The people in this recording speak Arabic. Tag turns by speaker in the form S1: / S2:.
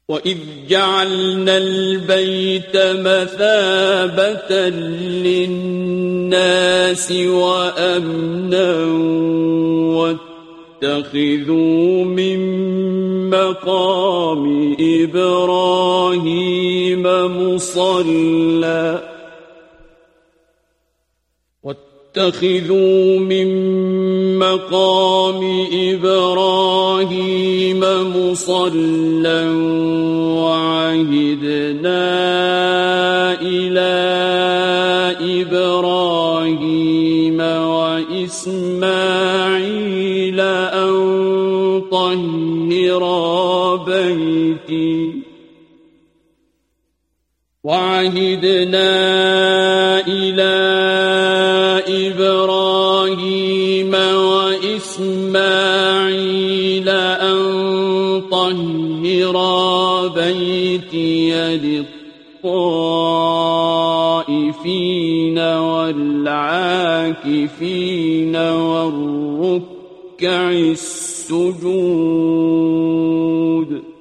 S1: وَإِذْ جَعَلْنَا الْبَيْتَ مَثَابَةً لِلنَّاسِ وَأَمْنًا وَاتَّخِذُوا مِن مَّقَامِ إِبْرَاهِيمَ مُصَلًّى وَعَهِدْنَا إِلَىٰ إِبْرَاهِيمَ وَإِسْمَاعِيلَ أَن طَهِّرَا بَيْتِيَ لِلطَّائِفِينَ وَالْعَاكِفِينَ وَالرُّكَّعِ السُّجُودِ